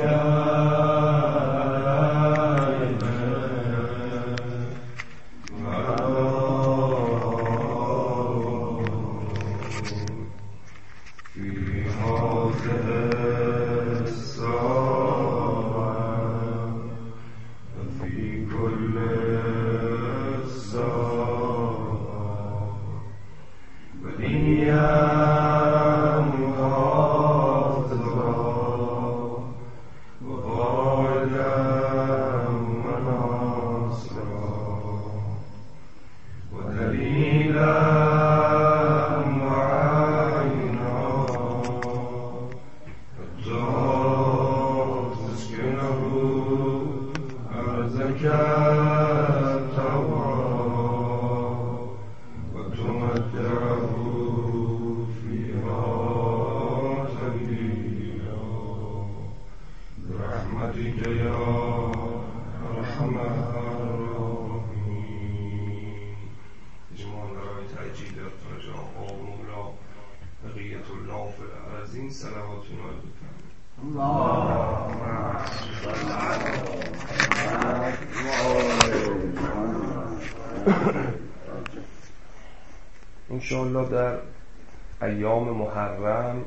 انشاءالله در ایام محرم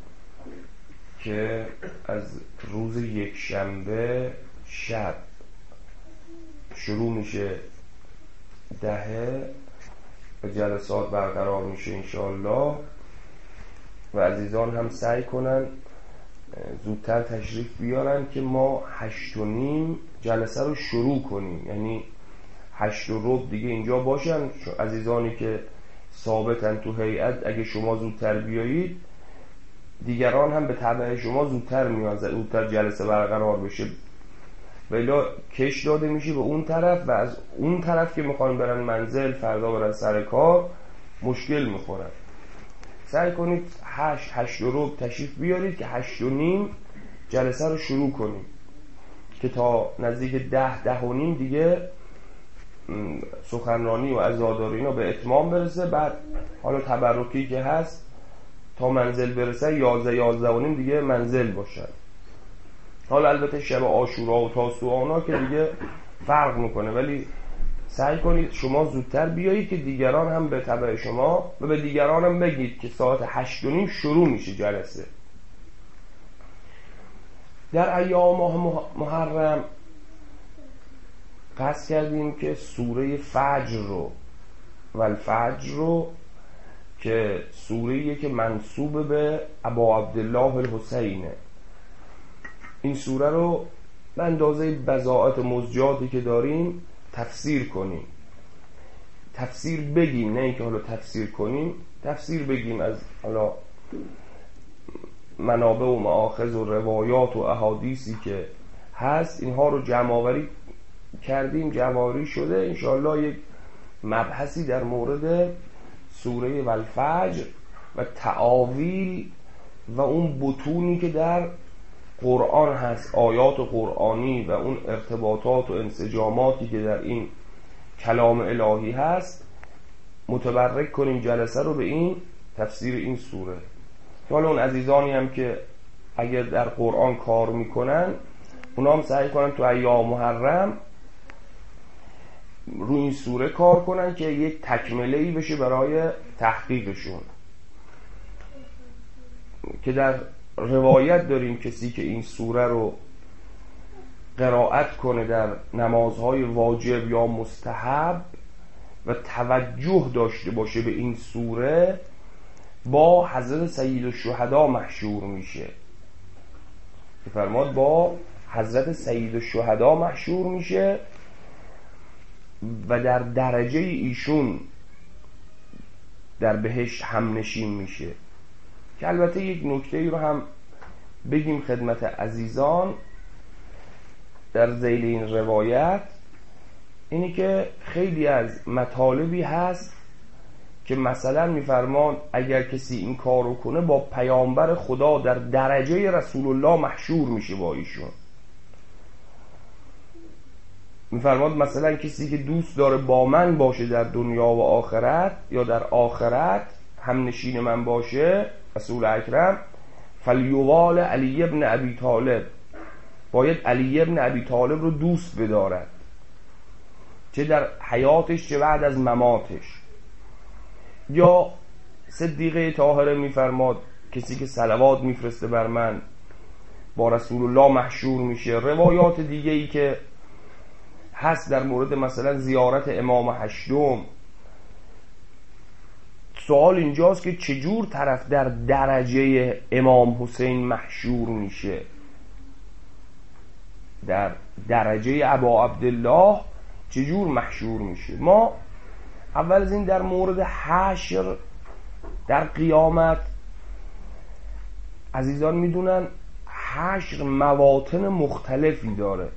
که از روز یکشنبه شب شروع میشه 10 و جلسات برقرار میشه انشاءالله و عزیزان هم سعی کنن زودتر تشریف بیارن که ما 8:30 جلسه رو شروع کنیم، یعنی 8:15 دیگه اینجا باشن. عزیزانی که ثابتن تو هیئت اگه شما زودتر بیایید دیگران هم به تبع شما زودتر میان، زودتر جلسه برقرار بشه، ولی کش داده میشه به اون طرف و از اون طرف که میخوان برن منزل فردا برن سر کار مشکل میخورن. سعی کنید 8:15 تشریف بیارید که 8:30 جلسه رو شروع کنیم که تا نزدیک 10:10:30 دیگه سخنرانی و عزاداری اینا به اتمام برسه. بعد حالا تبرکی که هست تا منزل برسه 11:11:30 دیگه منزل باشن. حالا البته شب عاشورا و تاسوعا که دیگه فرق میکنه، ولی سعی کنید شما زودتر بیایید که دیگران هم به تبع شما و به دیگران هم بگید که ساعت 8:30 شروع میشه جلسه. در ایام ماه محرم قصد کردیم که سوره فجر رو و الفجر رو که سوره‌ایه که منسوب به ابا عبدالله الحسینه، این سوره رو به اندازه بضاعت مزجاتی که داریم تفسیر کنیم، تفسیر بگیم، نه اینکه حالا تفسیر کنیم، تفسیر بگیم از حالا منابع و مآخذ و روایات و احادیثی که هست اینها رو جمع آوری کردیم، جمع‌آوری شده. انشاءالله یک مبحثی در مورد سوره والفجر و تعاویل و اون بطونی که در قرآن هست، آیات قرآنی و اون ارتباطات و انسجاماتی که در این کلام الهی هست متبرک کنیم جلسه رو به این تفسیر این سوره. که حالا اون عزیزانی هم که اگر در قرآن کار میکنن اونا هم سعی کنن تو ایام محرم روی این سوره کار کنن که یک تکمله‌ای بشه برای تحقیقشون. که در روایت داریم کسی که این سوره رو قرائت کنه در نمازهای واجب یا مستحب و توجه داشته باشه به این سوره با حضرت سید الشهدا محشور میشه. که فرماد با حضرت سید الشهدا محشور میشه و در درجه ایشون در بهشت همنشین میشه. که البته یک نکته رو هم بگیم خدمت عزیزان در ذیل این روایت، اینی که خیلی از مطالبی هست که مثلا میفرمان اگر کسی این کار رو کنه با پیامبر خدا در درجه رسول الله محشور میشه با ایشون. میفرماد مثلا کسی که دوست داره با من باشه در دنیا و آخرت یا در آخرت هم نشین من باشه، رسول اکرم، فلیوال علی ابن ابی طالب، باید علی ابن ابی طالب رو دوست بدارد، چه در حیاتش چه بعد از مماتش. یا صدیقه طاهره میفرماد کسی که صلوات میفرسته بر من با رسول الله محشور میشه. روایات دیگه ای که هست در مورد مثلا زیارت امام هشتم، سوال اینجاست که چجور طرف در درجه امام حسین محشور میشه، در درجه ابا عبدالله چجور محشور میشه. ما اول از این در مورد حشر در قیامت، عزیزان میدونن حشر مواطن مختلفی داره.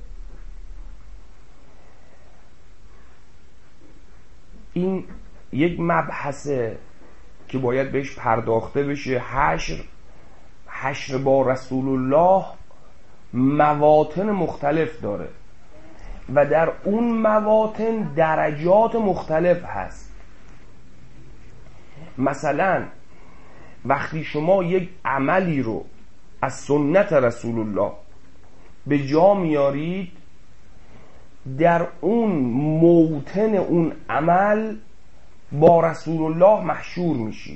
این یک مبحثه که باید بهش پرداخته بشه. حشر با رسول الله مواطن مختلف داره و در اون مواطن درجات مختلف هست. مثلا وقتی شما یک عملی رو از سنت رسول الله به جا میارید، در اون موطن اون عمل با رسول الله محشور میشید.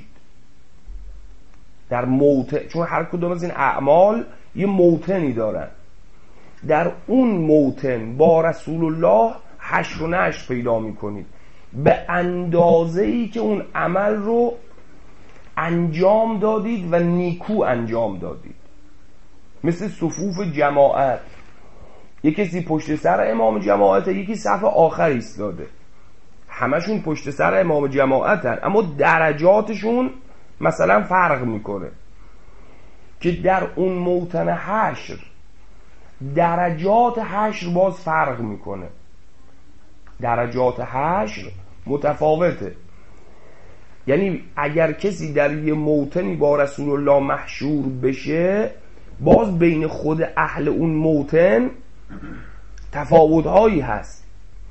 در موطن، چون هر کدوم از این اعمال یه موطنی دارن، در اون موطن با رسول الله حشر و نشر پیدا میکنید به اندازه‌ای که اون عمل رو انجام دادید و نیکو انجام دادید. مثل صفوف جماعت، یکی کسی پشت سر امام جماعته، یکی صف آخر ایستاده، همشون پشت سر امام جماعتن، اما درجاتشون مثلا فرق میکنه که در اون موطن حشر درجات حشر باز فرق میکنه. درجات حشر متفاوته. یعنی اگر کسی در یه موطنی با رسول الله محشور بشه، باز بین خود اهل اون موطن تفاوت‌هایی هست.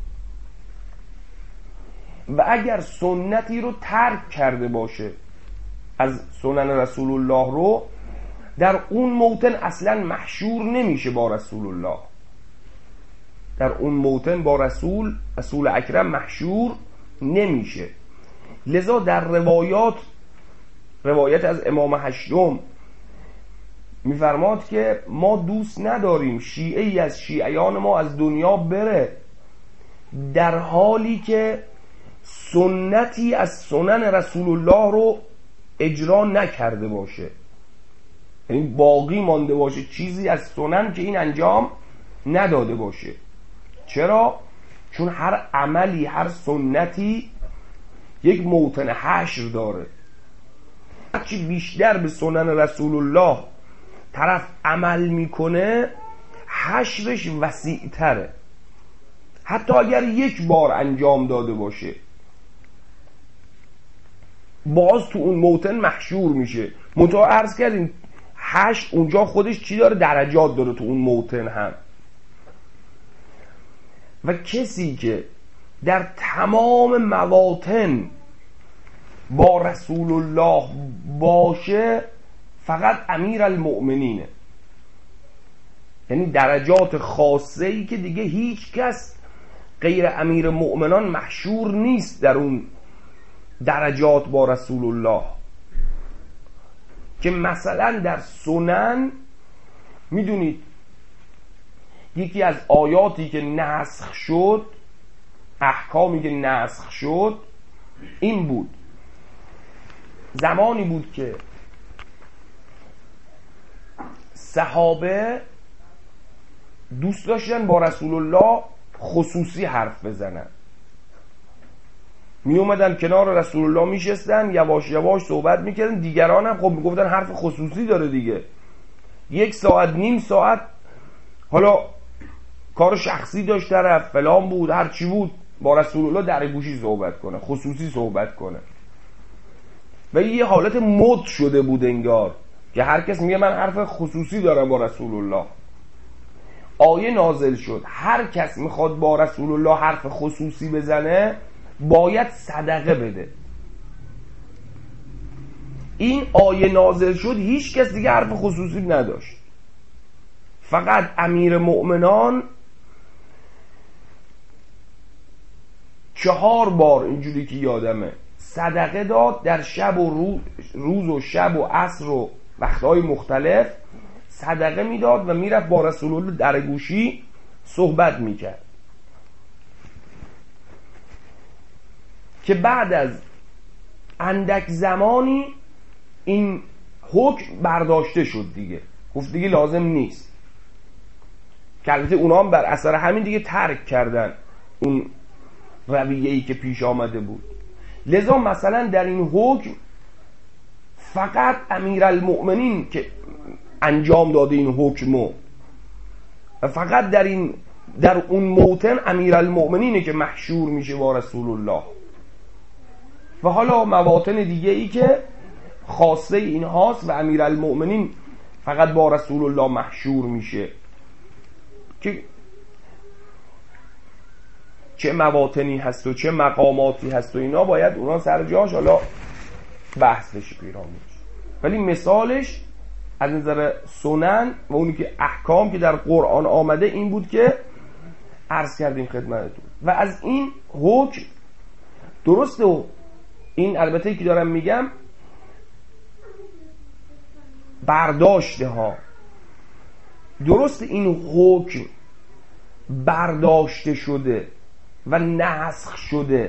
و اگر سنتی رو ترک کرده باشه، از سنن رسول الله رو، در اون موطن اصلا محشور نمیشه با رسول الله. در اون موطن با رسول اکرم محشور نمیشه. لذا در روایت از امام هشتم میفرماد که ما دوست نداریم شیعه‌ای از شیعیان ما از دنیا بره در حالی که سنتی از سنن رسول الله رو اجرا نکرده باشه، یعنی باقی مانده باشه چیزی از سنن که این انجام نداده باشه. چرا؟ چون هر عملی، هر سنتی یک موطن حشر داره. هرچی بیشتر به سنن رسول الله طرف عمل میکنه، حشرش وسیع تره. حتی اگر یک بار انجام داده باشه، باز تو اون موطن محشور میشه. منتها عرض کردیم حشر اونجا خودش چی داره؟ درجات داره تو اون موطن هم. و کسی که در تمام مواطن با رسول الله باشه فقط امیر المؤمنینه، یعنی درجات خاصه ای که دیگه هیچ کس غیر امیر مؤمنان محشور نیست در اون درجات با رسول الله. که مثلا در سنن میدونید یکی از آیاتی که نسخ شد، احکامی که نسخ شد این بود: زمانی بود که صحابه دوست داشتن با رسول الله خصوصی حرف بزنن، می اومدن کنار رسول الله میشستن، یواش یواش صحبت میکردن. دیگران هم خب میگفتن حرف خصوصی داره دیگه، 1 ساعت نیم ساعت حالا کار شخصی داشت طرف، فلان بود، هر چی بود، با رسول الله در گوشی صحبت کنه، خصوصی صحبت کنه. و یه حالت مد شده بود انگار که هر کس میگه من حرف خصوصی دارم با رسول الله. آیه نازل شد هر کس میخواد با رسول الله حرف خصوصی بزنه باید صدقه بده. این آیه نازل شد هیچ کس دیگه حرف خصوصی نداشت، فقط امیر مؤمنان 4 بار اینجوری که یادمه صدقه داد در شب و روز و شب و عصر و وقتهای مختلف صدقه میداد و میرفت با رسول الله در گوشی صحبت میکرد که بعد از اندک زمانی این حکم برداشته شد دیگه، گفت دیگه لازم نیست، که البته اونا هم بر اثر همین دیگه ترک کردن اون رویه‌ای که پیش آمده بود. لذا مثلا در این حکم فقط امیرالمؤمنین که انجام داده این حکمو، فقط در اون موطن امیرالمؤمنینه که محشور میشه با رسول الله، و حالا مواطن دیگه ای که خاصه این هاست و امیرالمؤمنین فقط با رسول الله محشور میشه، که چه مواطنی هست و چه مقاماتی هست و اینا باید اونا سر جاش حالا بحث بشه پیرامونش. ولی مثالش از نظر سنن و اونی که احکام که در قرآن آمده این بود که عرض کردیم خدمتتون. و از این حکم درسته، و این البته که دارم میگم برداشته ها، درست این حکم برداشته شده و نسخ شده،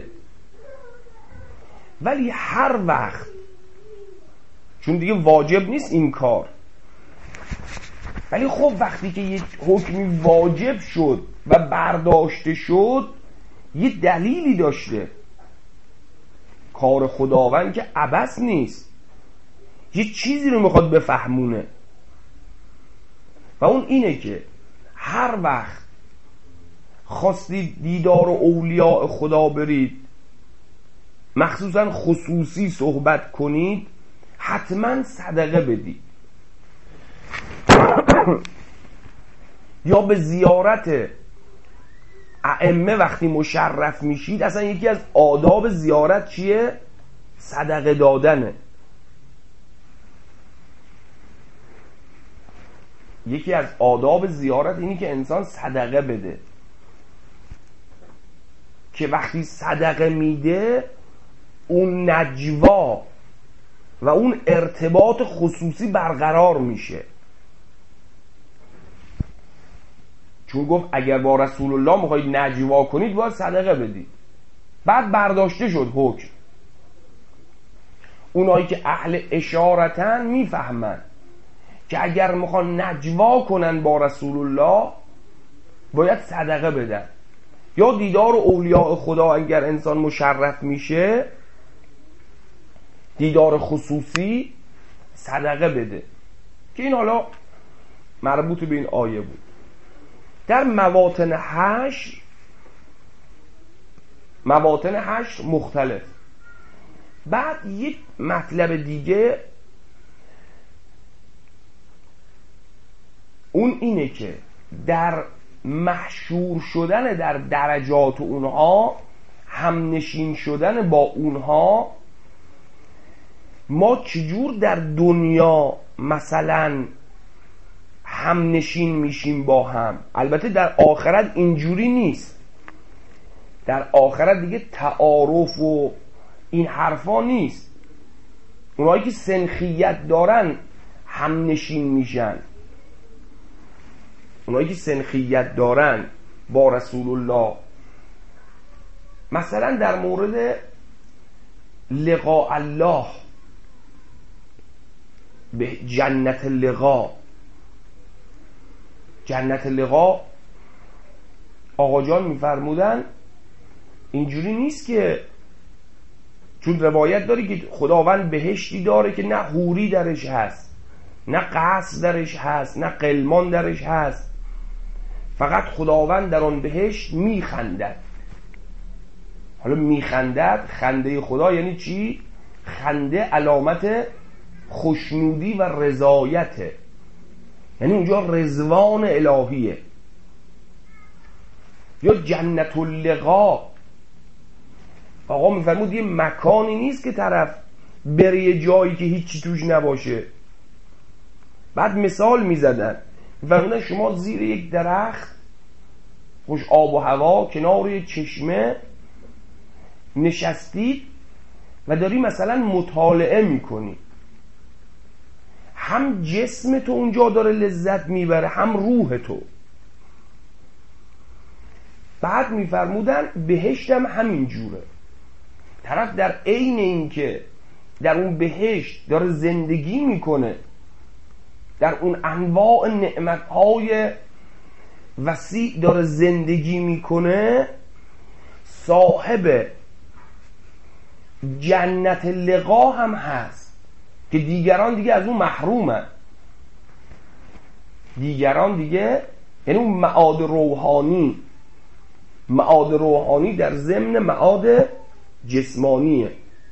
ولی هر وقت چون دیگه واجب نیست این کار، ولی خب وقتی که یک حکمی واجب شد و برداشته شد یه دلیلی داشته. کار خداوند که عبث نیست، یه چیزی رو میخواد بفهمونه، و اون اینه که هر وقت خواستید دیدار اولیاء خدا برید، مخصوصا خصوصی صحبت کنید، حتما صدقه بدید. یا به زیارت ائمه وقتی مشرف میشید، اصلا یکی از آداب زیارت چیه؟ صدقه دادنه. یکی از آداب زیارت اینی که انسان صدقه بده، که وقتی صدقه میده اون نجوا و اون ارتباط خصوصی برقرار میشه. چون گفت اگر با رسول الله میخواید نجوا کنید باید صدقه بدید. بعد برداشته شد حکم. اونایی که اهل اشارتن میفهمن که اگر میخوان نجوا کنن با رسول الله باید صدقه بدن. یا دیدار اولیاء خدا اگر انسان مشرف میشه، دیدار خصوصی، صدقه بده، که این حالا مربوط به این آیه بود. در مواطن حشر مختلف. بعد یک مطلب دیگه اون اینه که در محشور شدن در درجات اونها، همنشین شدن با اونها، ما چجور در دنیا مثلا همنشین میشیم با هم. البته در آخرت اینجوری نیست، در آخرت دیگه تعارف و این حرفا نیست. اونایی که سنخیت دارن همنشین میشن، اونایی که سنخیت دارن با رسول الله. مثلا در مورد لقاء الله، به جنت لقا آقا جان میفرمودن اینجوری نیست که، چون روایت داری که خداوند بهشتی داره که نه حوری درش هست، نه قصر درش هست، نه قلمان درش هست، فقط خداوند در آن بهشت میخندد. حالا میخندد، خنده خدا یعنی چی؟ خنده علامت خوشنودی و رضایته، یعنی اونجا رضوان الهیه. یا جنت اللقا، آقا میفرمود یه مکانی نیست که طرف بره یه جایی که هیچی توش نباشه. بعد مثال میزدن و شما زیر یک درخت خوش آب و هوا کنار یک چشمه نشستید و داری مثلا مطالعه میکنی، هم جسم تو اونجا داره لذت میبره هم روح تو. بعد میفرمودن بهشت هم همین جوره، طرف در عین این که در اون بهشت داره زندگی میکنه، در اون انواع نعمتهای وسیع داره زندگی میکنه، صاحب جنت لقا هم هست که دیگران دیگه از اون محرومن. دیگران دیگه یعنی اون معاد روحانی، معاد روحانی در ضمن معاد جسمانیه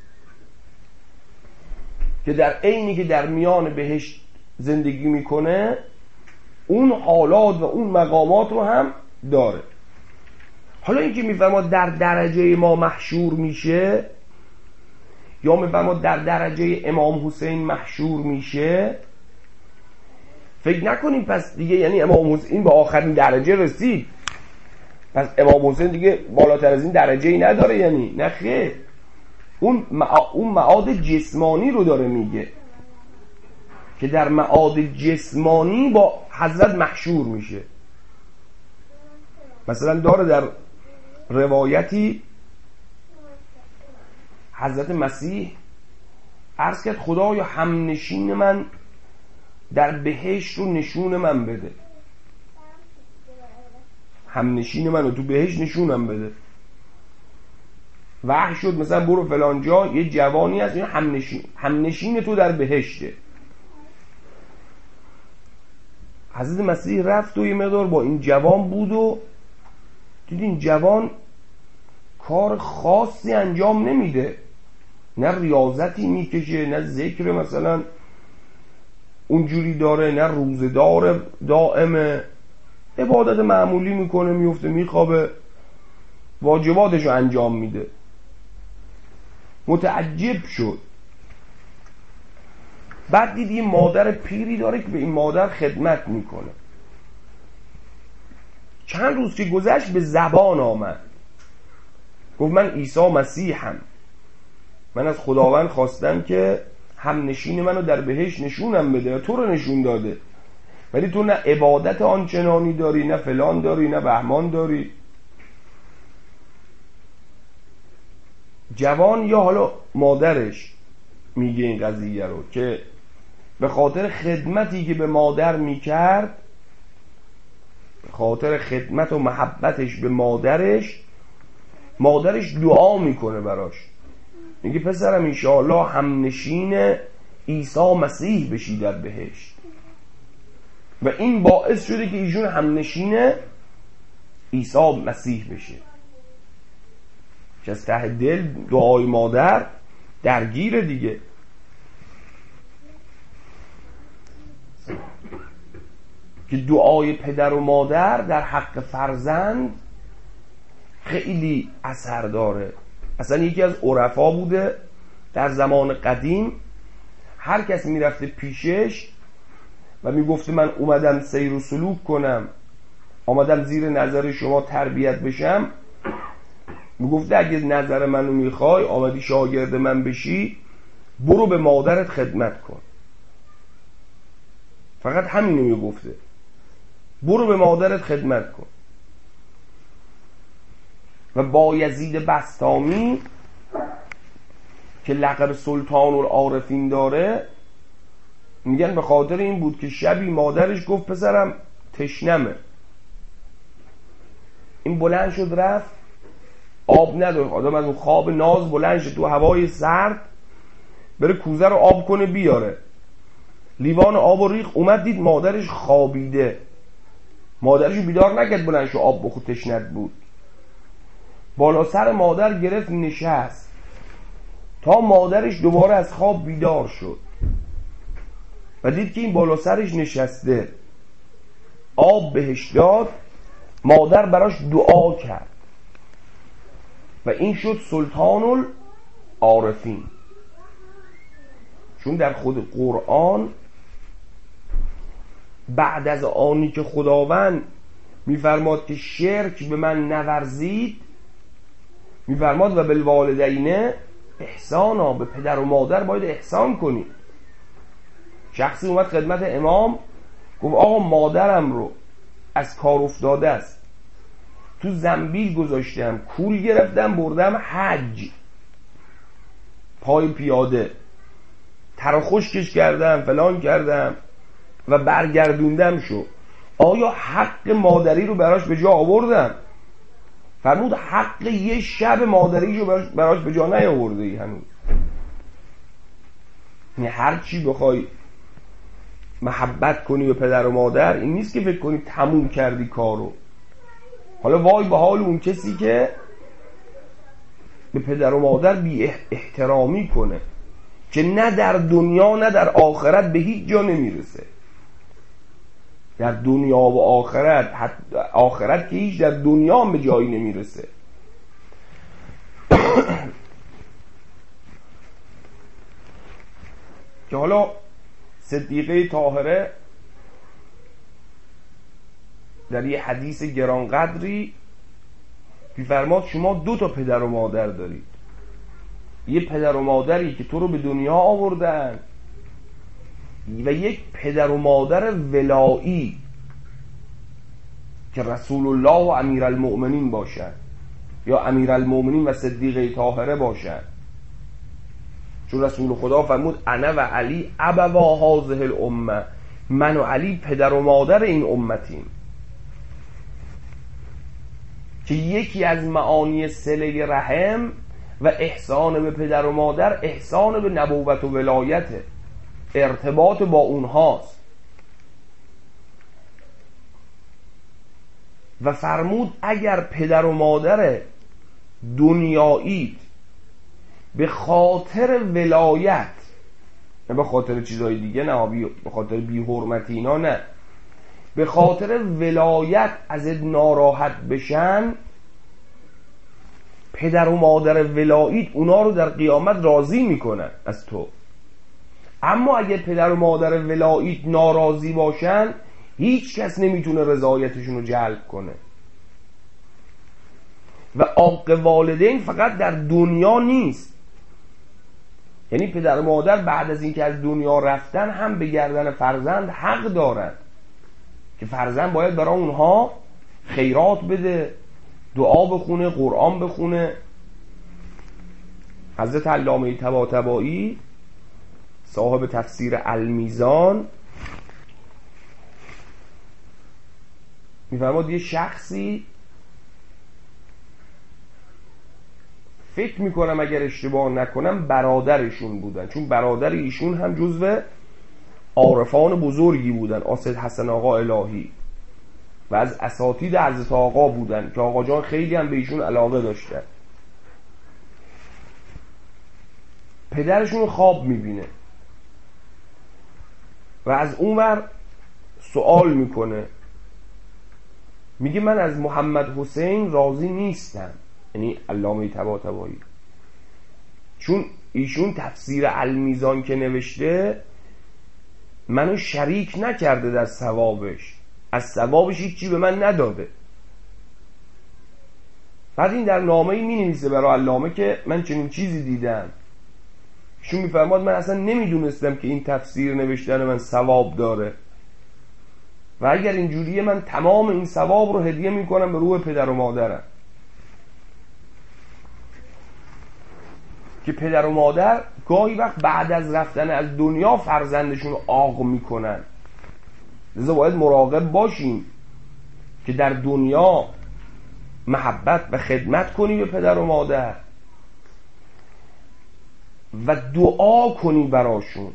که در عینی که در میان بهشت زندگی میکنه اون حالات و اون مقامات رو هم داره. حالا اینکه میفرماد در درجه ما محشور میشه یا میفرماد در درجه امام حسین محشور میشه، فکر نکنیم پس دیگه یعنی امام حسین به آخرین درجه رسید پس امام حسین دیگه بالاتر از این درجه ای نداره، یعنی نه خیر، اون معاد جسمانی رو داره میگه که در معاد جسمانی با حضرت محشور میشه. مثلا داره در روایتی حضرت مسیح عرض کرد خدایا همنشین من در بهشت رو نشون من بده، همنشین من رو تو بهشت نشونم بده. وحی شد مثلا برو فلان جا یه جوانی هست این همنشین تو در بهشته. حضرت مسیح رفت و یه مقدار با این جوان بود و دید این جوان کار خاصی انجام نمیده، نه ریاضتی میکشه، نه ذکر مثلا اونجوری داره، نه روزدار دائمه، عبادت معمولی میکنه، میفته میخوابه، واجباتشو انجام میده. متعجب شد. بعد دید یه مادر پیری داره که به این مادر خدمت میکنه. چند روز که گذشت به زبان آمد، گفت من عیسی مسیحم، من از خداوند خواستم که هم نشین منو در بهشت نشونم بده، تو رو نشون داده، ولی تو نه عبادت آنچنانی داری، نه فلان داری، نه بهمان داری. جوان یا حالا مادرش میگه این قضیه رو که به خاطر خدمتی که به مادر میکرد، به خاطر خدمت و محبتش به مادرش دعا میکنه براش، میگه پسرم انشاءالله هم نشین عیسی مسیح بشی در بهشت. و این باعث شده که ایشون هم نشین عیسی مسیح بشه، که از ته دل دعای مادر درگیره دیگه. که دعای پدر و مادر در حق فرزند خیلی اثر داره. اصلا یکی از عرفا بوده در زمان قدیم، هر کس میرفته پیشش و میگفته من اومدم سیر و سلوک کنم، آمدم زیر نظر شما تربیت بشم، میگفته اگه نظر منو میخوای، آمدی شاگرد من بشی، برو به مادرت خدمت کن. فقط همینو میگفته، برو به مادرت خدمت کن. و بایزید بسطامی که لقب سلطان العارفین داره، میگن به خاطر این بود که شبی مادرش گفت پسرم تشنمه. این بلند شد رفت، آب نداره، آدم از اون خواب ناز بلند شد تو هوای سرد بره کوزه رو آب کنه بیاره، لیوان آب و ریخ، اومد دید مادرش خوابیده. مادرشو بیدار نکرد بلند شو آب بخور، تشنت بود. بالا سر مادر گرفت نشست تا مادرش دوباره از خواب بیدار شد و دید که این بالا سرش نشسته. آب بهش داد، مادر براش دعا کرد و این شد سلطان العارفین. چون در خود قرآن بعد از آنی که خداوند میفرماد که شرک به من نورزید، میفرماد و بالوالدین احسانا، به پدر و مادر باید احسان کنید. شخصی اومد خدمت امام گفت آقا مادرم رو از کار افتاده است، تو زنبیل گذاشتم، کول گرفتم بردم حج، پای پیاده تر و خشکش کردم، فلان کردم و برگردوندم شو، آیا حق مادری رو براش به جا آوردم؟ فرمود حق یه شب مادری رو براش به جا نیاورده ای هنوز. یعنی هر چی بخوای محبت کنی به پدر و مادر، این نیست که فکر کنی تموم کردی کارو. حالا وای به حال اون کسی که به پدر و مادر بی احترامی کنه که نه در دنیا نه در آخرت به هیچ جا نمیرسه. در دنیا و آخرت، آخرت که هیچ، در دنیا هم به جایی نمیرسه. که حالا صدیقه طاهره در یه حدیث گرانقدری می‌فرماد شما 2 تا پدر و مادر دارید، یه پدر و مادری که تو رو به دنیا آوردن و یک پدر و مادر ولایی که رسول الله و امیرالمؤمنین باشن یا امیرالمؤمنین و صدیقه طاهره باشن. چون رسول خدا فرمود انا و علی ابوا هذه الامه، من و علی پدر و مادر این امتیم. که یکی از معانی صله رحم و احسان به پدر و مادر احسان به نبوت و ولایته، ارتباط با اونهاست. و فرمود اگر پدر و مادر دنیایید به خاطر ولایت، نه به خاطر چیزای دیگه، نه به خاطر بی‌حرمتی اینا، نه، به خاطر ولایت ازت ناراحت بشن، پدر و مادر ولایت اونا رو در قیامت راضی میکنن از تو. اما اگه پدر و مادر ولایت ناراضی باشن، هیچ کس نمیتونه رضایتشون رو جلب کنه. و حق والدین فقط در دنیا نیست، یعنی پدر و مادر بعد از اینکه از دنیا رفتن هم به گردن فرزند حق دارن که فرزند باید برای اونها خیرات بده، دعا بخونه، قرآن بخونه. حضرت علامه طباطبایی صاحب تفسیر المیزان میفرماد یه شخصی، فکر میکنم اگر اشتباه نکنم برادرشون بودن، چون برادر ایشون هم جزو عارفان بزرگی بودن، آسد حسن آقا الهی، و از اساتید حضرت آقا بودن که آقا جان خیلی هم به ایشون علاقه داشتن. پدرشون خواب میبینه و از اونور سوال میکنه، میگه من از محمد حسین راضی نیستم، یعنی علامه طباطبایی، چون ایشون تفسیر المیزان که نوشته منو شریک نکرده در ثوابش، از ثوابش هیچی به من نداده. بعد این در نامه‌ای می‌نویسه برای علامه که من چنین چیزی دیدم. ایشون میفرماد من اصلا نمیدونستم که این تفسیر نوشتن من ثواب داره و اگر اینجوریه من تمام این ثواب رو هدیه میکنم به روح پدر و مادرم. که پدر و مادر گاهی وقت بعد از رفتن از دنیا فرزندشون رو عاق میکنن، لذا باید مراقب باشیم که در دنیا محبت و خدمت کنی به پدر و مادر و دعا کنی براشون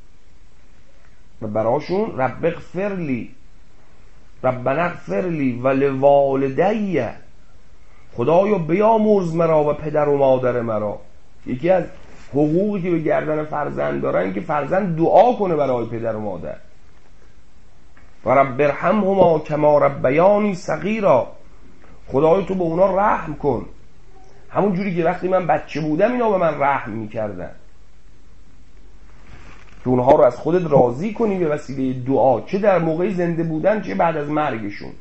و براشون رب اغفر لی، ربنا اغفر لی و لوالدی، خدایا بیامرز مرا و پدر و مادر مرا. یکی از حقوقی که به گردن فرزند دارن که فرزند دعا کنه برای پدر و مادر. و رب ارحمهما کما ربیانی صغیرا، خدایا تو به اونا رحم کن همون جوری که وقتی من بچه بودم اینا به من رحم میکردن. که اونها رو از خودت راضی کنی به وسیله دعا، چه در موقع زنده بودن چه بعد از مرگشون.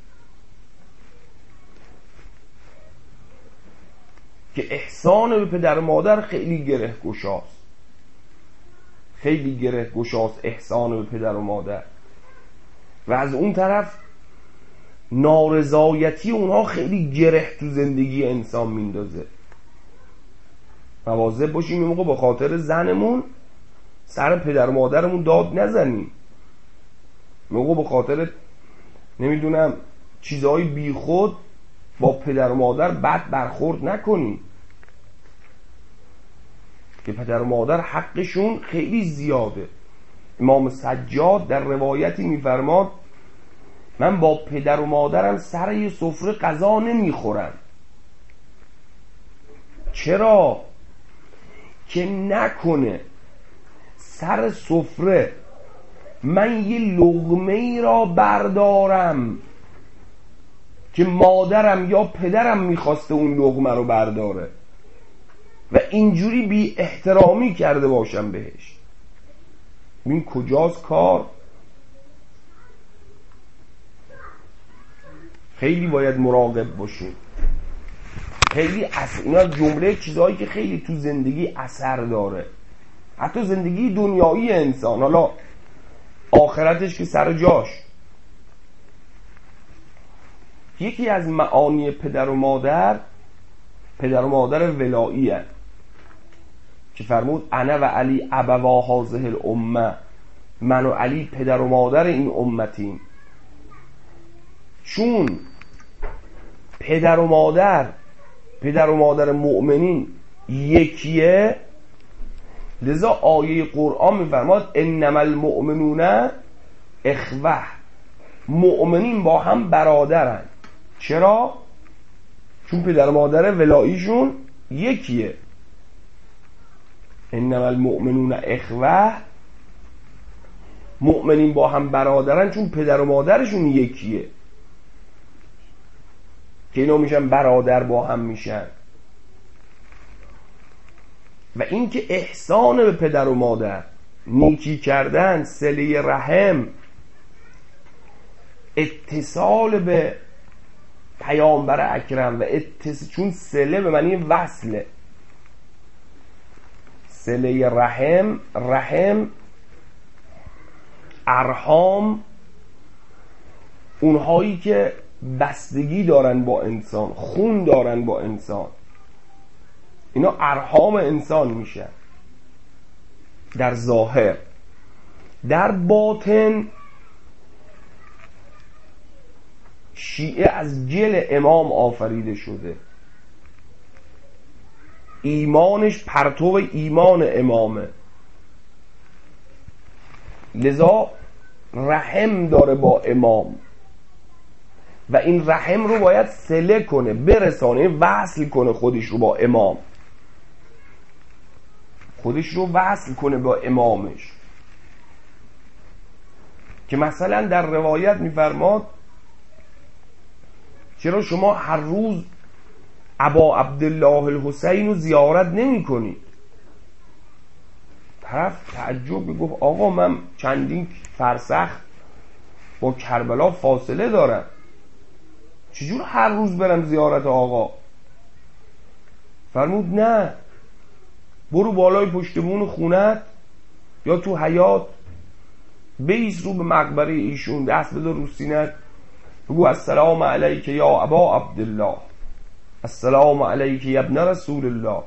که احسان به پدر و مادر خیلی گره گشاست، خیلی گره گشاست احسان به پدر و مادر. و از اون طرف نارضایتی اونها خیلی گره تو زندگی انسان میندازه. مواظب باشیم این موقع با خاطر زنمون سر پدر و مادرمون داد نزنیم، موقع با خاطر نمیدونم چیزهای بی خود با پدر و مادر بد برخورد نکنیم، که پدر و مادر حقشون خیلی زیاده. امام سجاد در روایتی میفرماد من با پدر و مادرم سر یه سفره غذا نمیخورم. چرا؟ که نکنه سر سفره من یه لقمه ای را بردارم که مادرم یا پدرم میخواسته اون لقمه رو برداره و اینجوری بی احترامی کرده باشم بهش. این کجاست کار؟ خیلی باید مراقب باشیم. خیلی اینا جمله چیزهایی که خیلی تو زندگی اثر داره، حتی زندگی دنیایی انسان، حالا آخرتش که سر جاش. یکی از معانی پدر و مادر ولایی هست که فرمود انا و علی ابوا هذه الامه، من و علی پدر و مادر این امتیم. چون پدر و مادر مؤمنین یکیه، لذا آیه قرآن میفرماد انما المؤمنون اخوه، مؤمنین با هم برادرن. چرا؟ چون پدر و مادر ولاییشون یکیه. انما المؤمنون اخوه، مؤمنین با هم برادرن چون پدر و مادرشون یکیه که اینا میشن برادر، با هم میشن. و اینکه احسان به پدر و مادر، نیکی کردن، صله رحم، اتصال به پیامبر اکرم و چون صله به معنی وصله، صله رحم ارحام، اونهایی که بستگی دارن با انسان، خون دارن با انسان، اینا ارحام انسان میشن در ظاهر. در باطن شیعه از گل امام آفریده شده، ایمانش پرتو ایمان امامه، لذا رحم داره با امام و این رحم رو باید صله کنه، برسانه، وصل کنه خودش رو با امام، خودش رو وصل کنه با امامش. که مثلا در روایت میفرماد چرا شما هر روز ابا عبدالله الحسین رو زیارت نمی کنید؟ طرف تعجب گفت آقا من چندین فرسخ با کربلا فاصله دارم، چجور هر روز برم زیارت آقا؟ فرمود نه، برو بالای پشت بون خونت یا تو حیاط بیس رو به مقبره ایشون، دست بذار رو سینت، بگو السلام علیک یا ابا عبدالله، السلام علیک یا ابن رسول الله.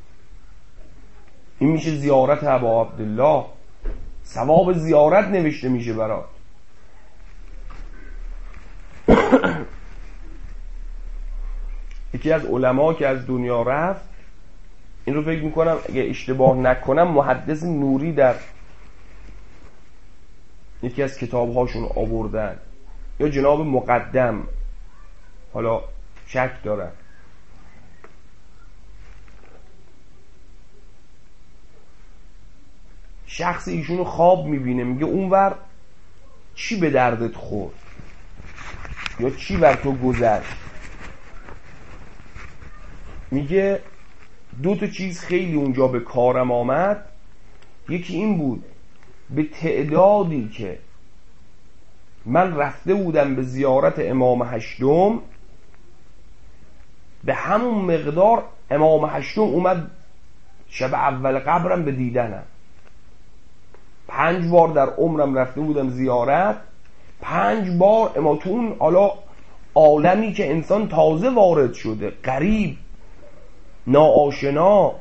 این میشه زیارت ابا عبدالله، ثواب زیارت نوشته میشه برات. یکی از علما که از دنیا رفت، این رو فکر میکنم اگه اشتباه نکنم محدث نوری در یکی از کتابهاشون آوردن، یا جناب مقدم، حالا شک دارن. شخص ایشونو خواب میبینه، میگه اونور چی به دردت خورد یا چی بر تو گذشت؟ میگه دو تا چیز خیلی اونجا به کارم آمد. یکی این بود به تعدادی که من رفته بودم به زیارت امام هشتم، به همون مقدار امام هشتم اومد شب اول قبرم به دیدنم. 5 بار در عمرم رفته بودم زیارت، 5 بار اما تو اون حالا عالمی که انسان تازه وارد شده، غریب، ناآشنا،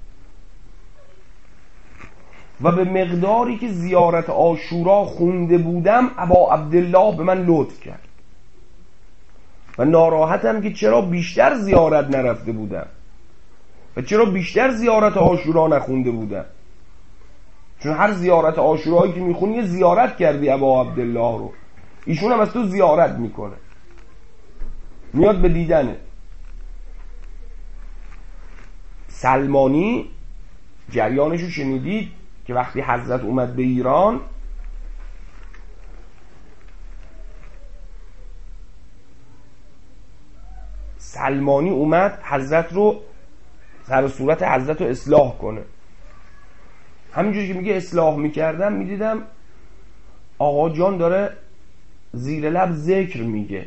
و به مقداری که زیارت عاشورا خونده بودم ابا عبدالله به من لطف کرد و ناراحتم که چرا بیشتر زیارت نرفته بودم و چرا بیشتر زیارت عاشورا نخونده بودم، چون هر زیارت عاشورایی که میخونی یه زیارت کردی ابا عبدالله رو، ایشون هم از تو زیارت میکنه، میاد به دیدنه. سلمانی جریانشو شنیدید که وقتی حضرت اومد به ایران، سلمانی اومد حضرت رو، سر و صورت حضرت رو اصلاح کنه. همینجوری که میگه اصلاح میکردم میدیدم آقا جان داره زیر لب ذکر میگه.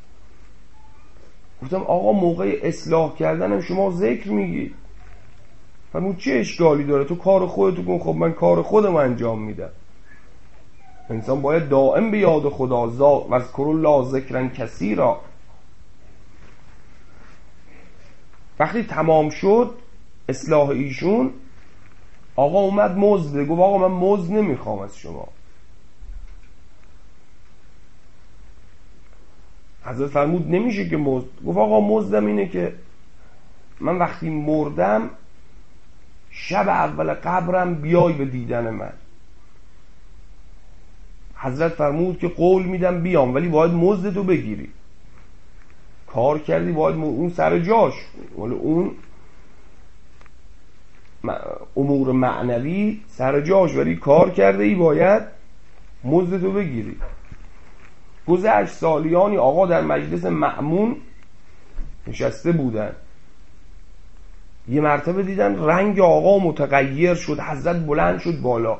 گفتم آقا موقع اصلاح کردنم شما ذکر میگی، فرمود چه اشکالی داره، تو کار خودتو کن. خب من کار خودم انجام میدم. انسان باید دائم به یاد خدا، واذکر الله ذکرا کثیرا. وقتی تمام شد اصلاح ایشون، آقا اومد مزد، گفت آقا من مزد نمیخوام از شما. حضرت فرمود نمیشه که مزد. گفت آقا مزدم اینه که من وقتی مردم شب اول قبرم بیای به دیدن من. حضرت فرمود که قول میدم بیام، ولی باید مزدتو بگیری. کار کردی باید اون سر جاش، ولی اون امور معنوی سر جاش، ولی کار کرده ای باید مزدتو بگیری. گذشت سالیانی، آقا در مجلس مأمون نشسته بودن، یه مرتبه دیدن رنگ آقا متغیر شد، حضرت بلند شد بالا.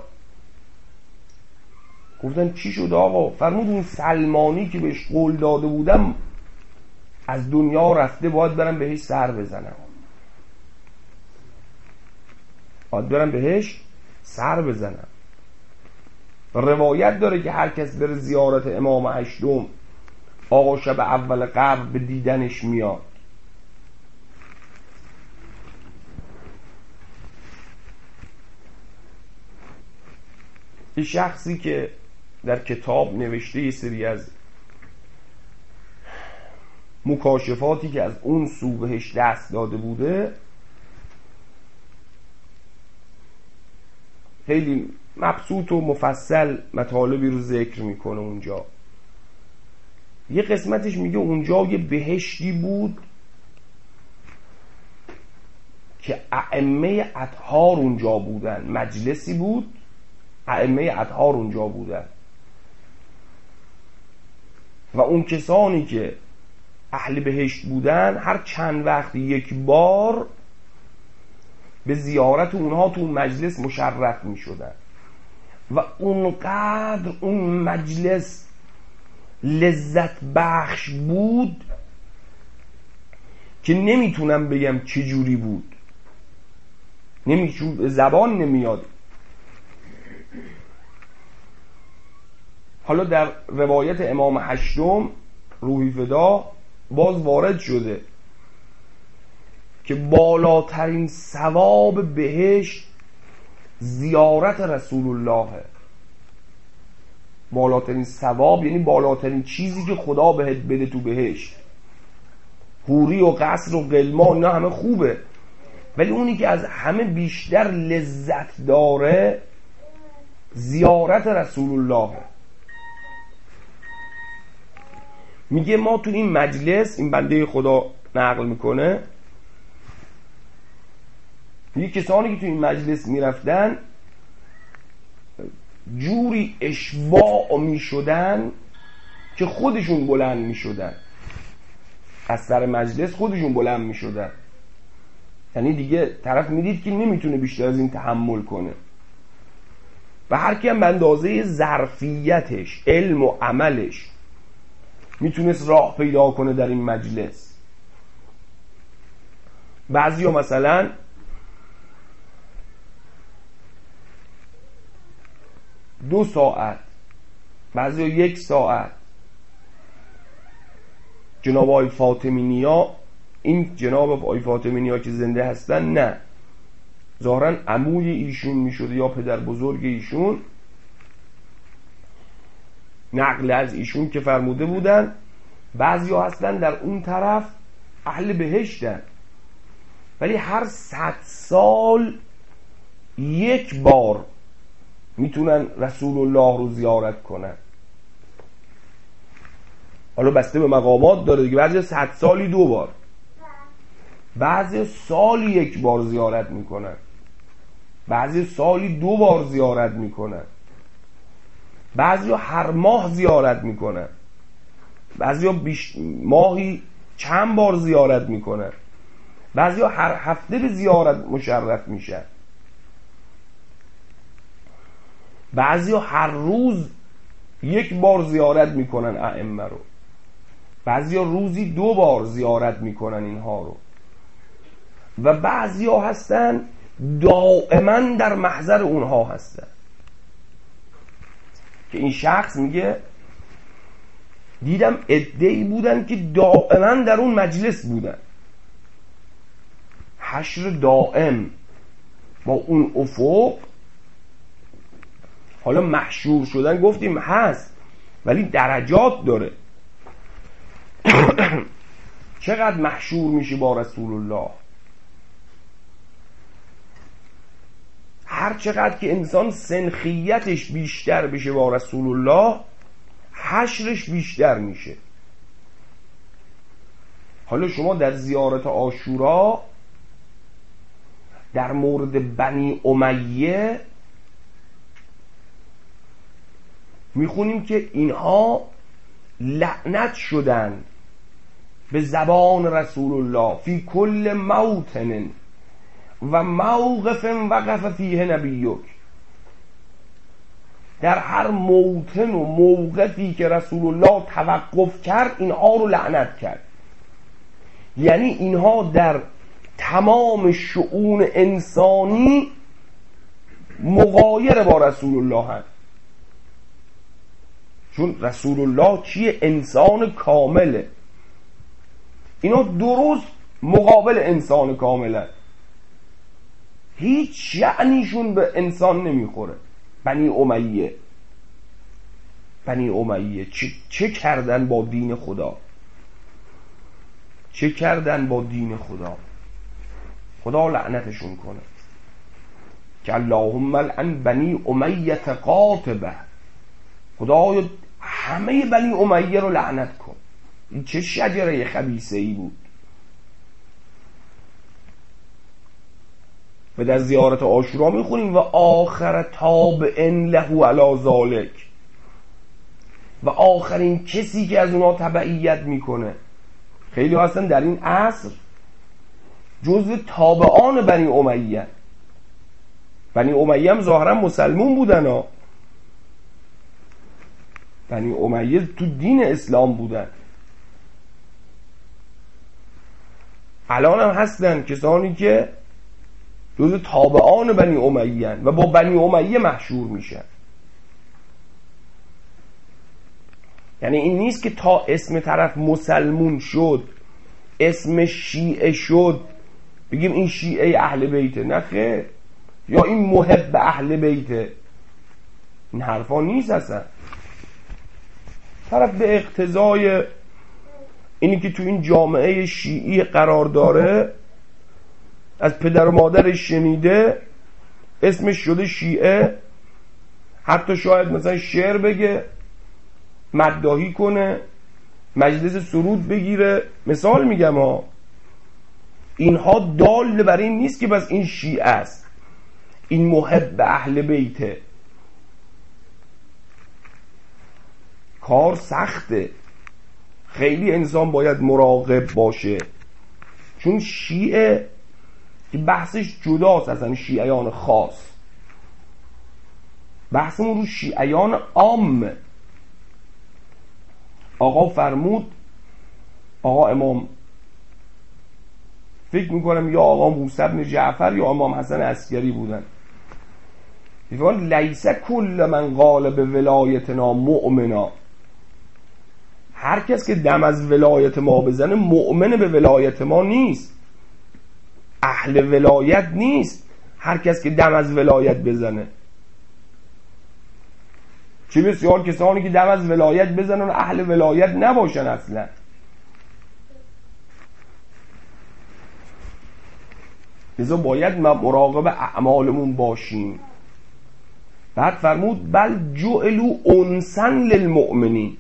گفتن چی شد آقا؟ فرمود اون سلمانی که بهش قول داده بودم از دنیا رفته، باید برم بهش سر بزنم، باید برم بهش سر بزنم. روایت داره که هر کس بره زیارت امام هشتم، آقا شب اول قبر به دیدنش میاد. یه شخصی که در کتاب نوشته یه سری از مکاشفاتی که از اون سو بهش دست داده بوده، خیلی مبسوط و مفصل مطالبی رو ذکر میکنه اونجا. یه قسمتش میگه اونجا یه بهشتی بود که ائمه اطهار اونجا بودن، مجلسی بود ائمه اطهار اونجا بودن و اون کسانی که اهل بهشت بودن هر چند وقت یک بار به زیارت اونها تو اون مجلس مشرف می شدن و اونقدر اون مجلس لذت بخش بود که نمیتونم بگم چجوری بود، زبان نمیاد. حالا در روایت امام هشتم روحی فدا باز وارد شده که بالاترین ثواب بهشت زیارت رسول الله. بالاترین ثواب یعنی بالاترین چیزی که خدا بهت بده تو بهشت. حوری و قصر و غلمان اینا همه خوبه، ولی اونی که از همه بیشتر لذت داره زیارت رسول الله. میگه ما تو این مجلس، این بنده خدا نقل میکنه، میگه کسانی که تو این مجلس میرفتن جوری اشباع میشدن که خودشون بلند میشدن، از سر مجلس خودشون بلند میشدن. یعنی دیگه طرف میدید که نمیتونه بیشتر از این تحمل کنه. و هر کی هم به اندازه ظرفیتش، علم و عملش میتونست راه پیدا کنه در این مجلس. بعضیا مثلا دو ساعت، بعضیا 1 ساعت. جناب آقای فاطمی نیا، این جناب آقای فاطمی نیا که زنده هستن نه، ظاهرا عموی ایشون میشده یا پدر بزرگ ایشون، نقل از ایشون که فرموده بودن بعضیا هستن در اون طرف اهل بهشتن، ولی هر 100 سال 1 بار میتونن رسول الله رو زیارت کنن. حالا بسته به مقامات داره دیگه، بعضی 100 سالی 2 بار، بعضی سالی 1 بار زیارت میکنن، بعضی سالی 2 بار زیارت میکنن، بعضی هر ماه زیارت میکنن، بعضی ماهی چند بار زیارت میکنن، بعضی هر هفته به زیارت مشرف میشن، بعضی هر روز 1 بار زیارت میکنن ائمه رو، بعضی روزی 2 بار زیارت میکنن اینها رو، و بعضی هستن دائما در محضر اونها هستن. که این شخص میگه دیدم عده‌ای بودن که دائما در اون مجلس بودن، حشر دائم با اون افق. حالا محشور شدن گفتیم هست، ولی درجات داره. چقدر محشور میشه با رسول الله؟ هر چقدر که انسان سنخیتش بیشتر بشه با رسول الله، حشرش بیشتر میشه. حالا شما در زیارت عاشورا در مورد بنی امیه میخونیم که اینها لعنت شدن به زبان رسول الله فی کل موطن و موقف وقف فیه نبیک. در هر موطن و موقفی که رسول الله توقف کرد اینها رو لعنت کرد. یعنی اینها در تمام شؤون انسانی مغایر با رسول الله هست. چون رسول الله چیه؟ انسان کامله. اینا درست مقابل انسان کامله، هیچ شأنیشون به انسان نمیخوره. بنی امیه چه کردن با دین خدا؟ چه کردن با دین خدا؟ خدا لعنتشون کنه. که اللهم لعن بنی امیه قاطبه، خدایا همه بنی امیه رو لعنت کن. این چه شجره خبیثه ای بود. و در زیارت عاشورا میخونیم و آخر تابع له علی ذالک، و آخرین کسی که از اونا تبعیت میکنه. خیلی هستن در این عصر جزو تابعان بنی امیه. بنی امیه هم ظاهرا مسلمون بودن ها. بنی امیه تو دین اسلام بودن. الان هم هستن کسانی که جزو تابعان بنی امیه و با بنی امیه محشور میشن. یعنی این نیست که تا اسم طرف مسلمون شد، اسم شیعه شد، بگیم این شیعه اهل بیته. نه خیر، یا این محب اهل بیته. این حرفا نیست اصلا. طرف به اقتضای اینی که تو این جامعه شیعی قرار داره، از پدر و مادرش شنیده، اسمش شده شیعه، حتی شاید مثلا شعر بگه، مداحی کنه، مجلس سرود بگیره. مثال میگم ها، اینها دال بر این نیست که بس این شیعه است، این محب اهل بیته. کار سخته، خیلی انسان باید مراقب باشه. چون شیعه که بحثش جداست، اصلا شیعیان خاص بحثمون رو شیعیان عام. آقا فرمود، آقا امام، فکر میکنم یا آقا موسی بن جعفر یا امام حسن عسکری بودن، میگن لیس کل من قال به ولایتنا مؤمنا، هر کس که دم از ولایت ما بزنه مؤمن به ولایت ما نیست، اهل ولایت نیست. هر کس که دم از ولایت بزنه، چه بسیار کسانی که دم از ولایت بزنن و اهل ولایت نباشن اصلا. لذا باید مراقب اعمالمون باشیم. بعد فرمود بل جعلوا انسا للمؤمنین.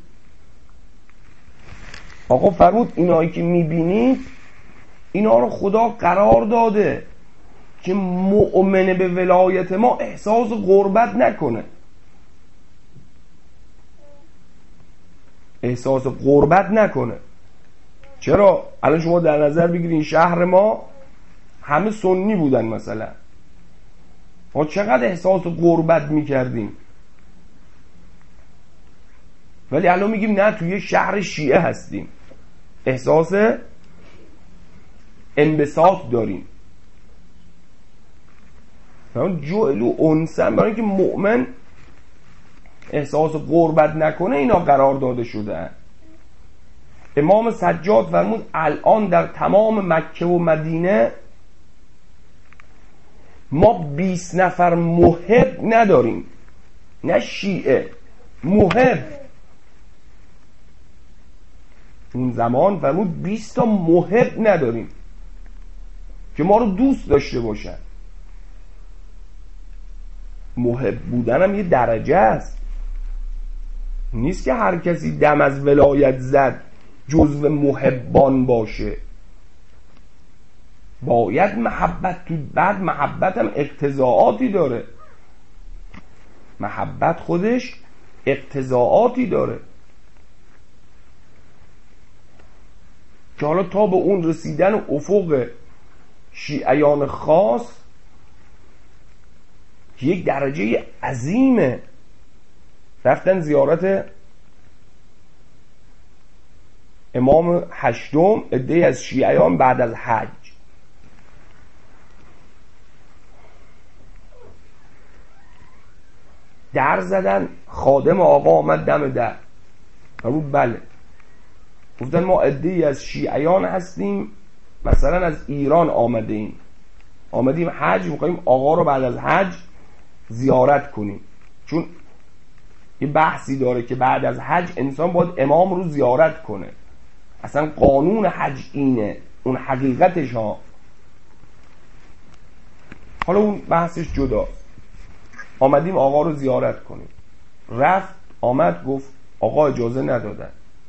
آقا فرمود اینایی که میبینید اینا رو خدا قرار داده که مؤمن به ولایت ما احساس غربت نکنه. احساس غربت نکنه. چرا؟ الان شما در نظر بگیرین شهر ما همه سنی بودن مثلا، ما چقدر احساس غربت میکردیم، ولی الان میگیم نه توی شهر شیعه هستیم، احساس انبساط داریم. جعلوا انسا، برای اینکه مؤمن احساس غربت نکنه اینا قرار داده شده. امام سجاد فرمود الان در تمام مکه و مدینه ما 20 نفر محب نداریم، نه شیعه، محب. اون زمان فرمود 20 تا محب نداریم که ما رو دوست داشته باشن. محب بودن هم یه درجه است، نیست که هر کسی دم از ولایت زد جزو محبان باشه. باید محبت تو، بعد محبت هم اقتضاعاتی داره، محبت خودش اقتضاعاتی داره که حالا تا به اون رسیدن افق شیعیان خاص یک درجه عظیمه. رفتن زیارت امام هشتم عده‌ای از شیعیان بعد از حج، در زدن، خادم آقا آمد دم در، فرمود بله. گفتن ما عده‌ای از شیعیان هستیم، مثلا از ایران آمدیم حج، می‌خوایم آقا رو بعد از حج زیارت کنیم، چون یه بحثی داره که بعد از حج انسان باید امام رو زیارت کنه، اصلا قانون حج اینه، اون حقیقتش ها. حالا اون بحثش جداست. آمدیم آقا رو زیارت کنیم، رفت آمد گفت آقا اجازه ندادن.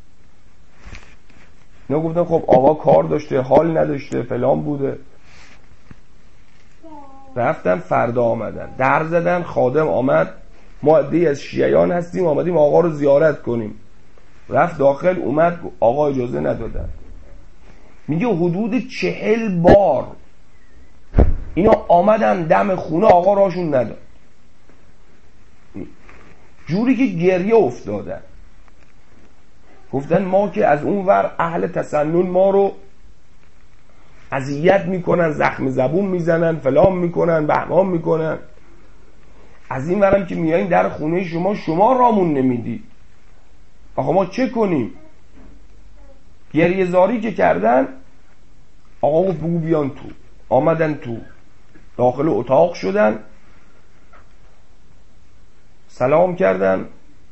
نه گفتن خب آقا کار داشته، حال نداشته، فلان بوده. رفتن فردا آمدن، در زدن، خادم آمد ما عده‌ای از شیعیان هستیم آمدیم آقا رو زیارت کنیم. رفت داخل، اومد آقا اجازه ندادن. میگه حدود 40 بار اینا آمدن دم خونه، آقا راشون نداد، جوری که گریه افتادن. گفتن ما که از اون ور اهل تسنن ما رو اذیت میکنن، زخم زبون میزنن، فلان میکنن، بهمان میکنن، از این ورم که میایین در خونه شما رامون نمیدی. آقا ما چه کنیم؟ گریه زاری که کردن، آقا گفت بگو بیان تو. آمدن تو، داخل اتاق شدن، سلام کردن.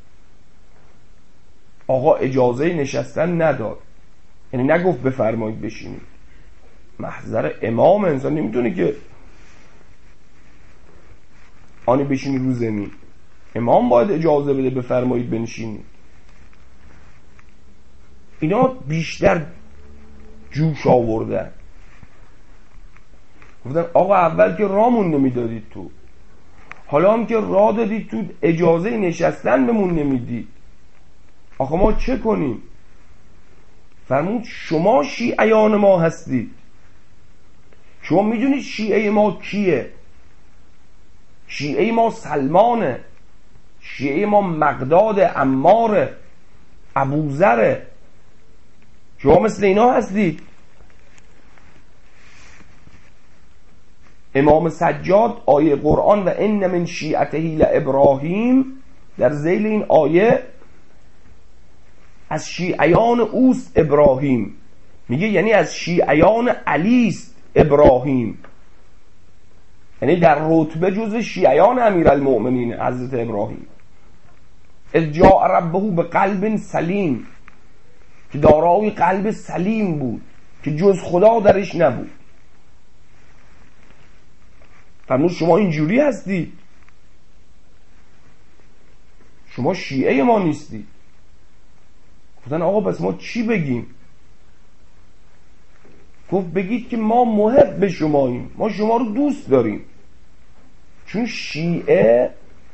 آقا اجازه نشستن نداد، یعنی نگفت بفرمایید بشینید. محضر امام، انسان نمیتونه که آنی بشینی رو زمین، امام باید اجازه بده بفرمایید بنشینید. اینا بیشتر جوش آوردن. گفتن آقا اول که رامون نمیدادید تو، حالا هم که راه دادید تو اجازه نشستن بمون نمیدید، آقا ما چه کنیم؟ فرمود شما شیعیان ما هستید، شما میدونید شیعه ما کیه؟ شیعه ما سلمانه. شیعه ما مقداد، عمار، ابوذر. شما مثل اینا هستید. امام سجاد آیه قرآن و ان من شیعته لابراهیم، در ذیل این آیه از شیعیان اوست ابراهیم، میگه یعنی از شیعیان علی است ابراهیم، یعنی در رتبه جزو شیعیان امیرالمؤمنین حضرت ابراهیم. اذ جاء ربه به قلب سلیم، که دارای قلب سلیم بود که جز خدا درش نبود. فرمود شما اینجوری هستی، شما شیعه ما نیستی. گفتن آقا پس ما چی بگیم؟ گفت بگید که ما محب شماییم، ما شما رو دوست داریم. چون شیعه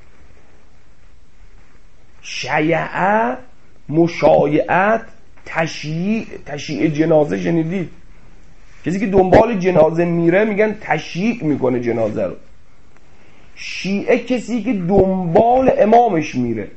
شیعه، مشایعت، تشییع جنازه شنیدید؟ کسی که دنبال جنازه میره میگن تشییع میکنه جنازه رو. شیعه کسی که دنبال امامش میره.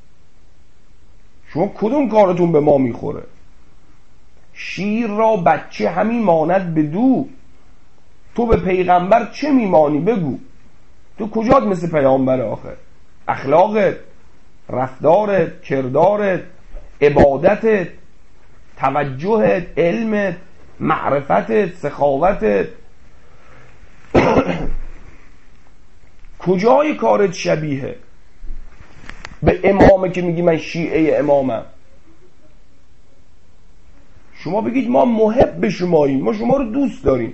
شما کدوم کارتون به ما میخوره؟ شیر را بچه همین ماند بدو، تو به پیغمبر چه میمانی بگو. تو کجات مثل پیامبر آخر؟ اخلاقت، رفتارت، کردارت، عبادتت، توجهت، علمت، معرفتت، سخاوتت، کجای کارت شبیه به امامه که میگی من شیعه امامم؟ شما بگید ما محب شماییم، ما شما رو دوست داریم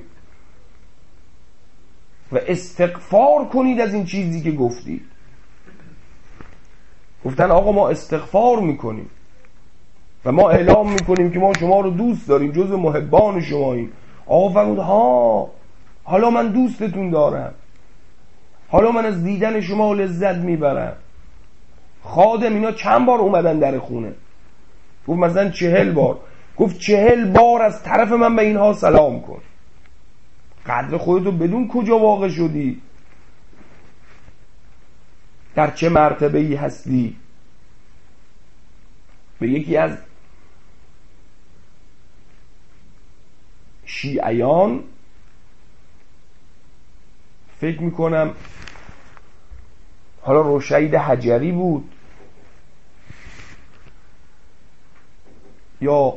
و استغفار کنید از این چیزی که گفتید. گفتن آقا ما استغفار میکنیم و ما اعلام میکنیم که ما شما رو دوست داریم، جز محبان شماییم. آقا فرمود ها حالا من دوستتون دارم، حالا من از دیدن شما لذت میبرم. خادم اینا چند بار اومدن در خونه؟ گفت مثلا 40 بار. گفت 40 بار از طرف من به اینها سلام کن. قدر خودتو بدون کجا واقع شدی، در چه مرتبه ای هستی. به یکی از شیعیان فکر میکنم حالا روشید حجری بود یا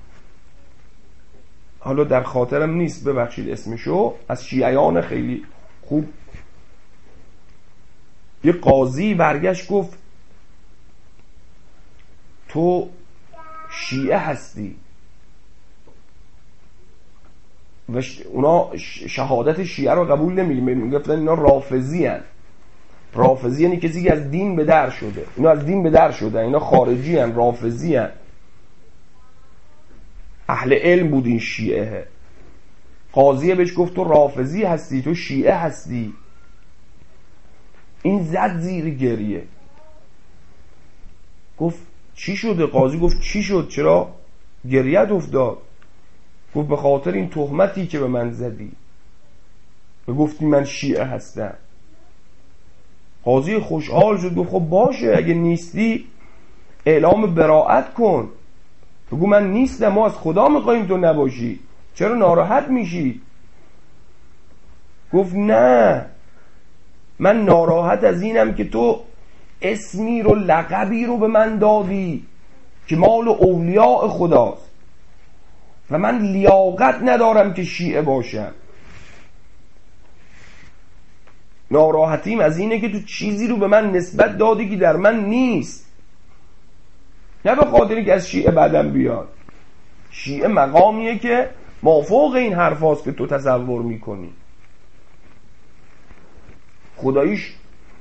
حالا در خاطرم نیست، ببخشید اسمشو، از شیعیان خیلی خوب، یه قاضی برگشت گفت تو شیعه هستی و اونا شهادت شیعه رو قبول نمیگفتن، اینا رافضی هن. رافضی یعنی کسی که از دین به در شده. اینا از دین به در شده، اینا خارجی هن، رافضی هن. اهل علم بود این شیعه. قاضیه بهش گفت تو رافضی هستی، تو شیعه هستی. این زد زیر گریه. گفت چی شده؟ قاضی گفت چی شد؟ چرا گریت افتاد؟ گفت به خاطر این تهمتی که به من زدی و گفتی من شیعه هستم. قاضی خوشحال شد، گفت خب باشه، اگه نیستی اعلام براءت کن، بگو من نیستم، ما از خدا میخواییم تو نباشی، چرا ناراحت میشی؟ گفت نه، من ناراحت از اینم که تو اسمی رو، لقبی رو به من دادی که مال اولیاء خداست و من لیاقت ندارم که شیعه باشم. ناراحتیم از اینه که تو چیزی رو به من نسبت دادی که در من نیست، نه به خاطری که از شیعه بعدم بیاد. شیعه مقامیه که مافوق این حرف هاست که تو تصور میکنی. خداییش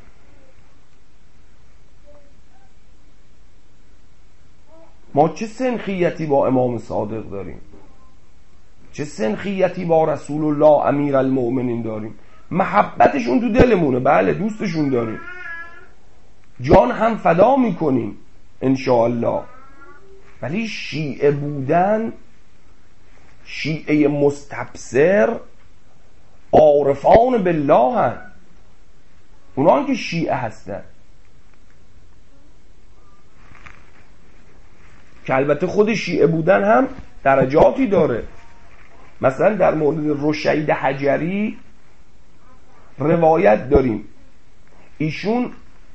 ما چه سنخیتی با امام صادق داریم، چه سنخیتی با رسول الله امیر المؤمنین داریم. محبتشون تو دلمونه، بله دوستشون داریم، جان هم فدا میکنیم انشاءالله، ولی شیعه بودن، شیعه مستبصر عارفان بالله هن، اونا که شیعه هستن. که البته خود شیعه بودن هم درجاتی داره. مثلا در مورد رشید حجری روایت داریم ایشون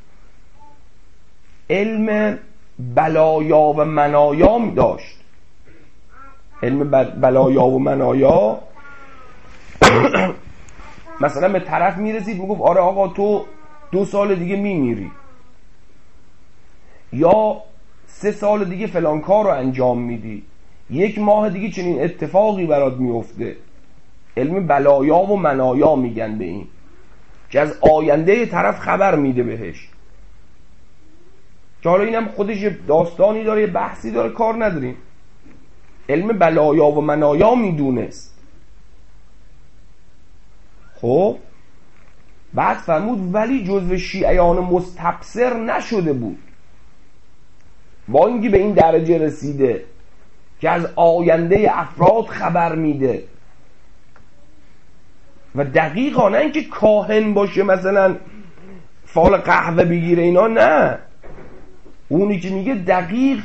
علم بلایا و منایا داشت. علم بلایا و منایا مثلا به طرف میرسید میگفت آره آقا تو 2 سال دیگه میمیری، یا 3 سال دیگه فلان کار رو انجام میدی، 1 ماه دیگه چنین اتفاقی برات میفته. علم بلایا و منایا میگن به این که از آینده طرف خبر میده بهش. که حالا اینم خودش داستانی داره، بحثی داره، کار نداریم. علم بلایا و منایا میدونست. خب بعد فرمود ولی جزو شیعیان مستبصر نشده بود، با اینکه به این درجه رسیده که از آینده افراد خبر میده و دقیقا، نه اینکه کاهن باشه مثلا فال قهوه بگیره اینا، نه، اونی که میگه دقیق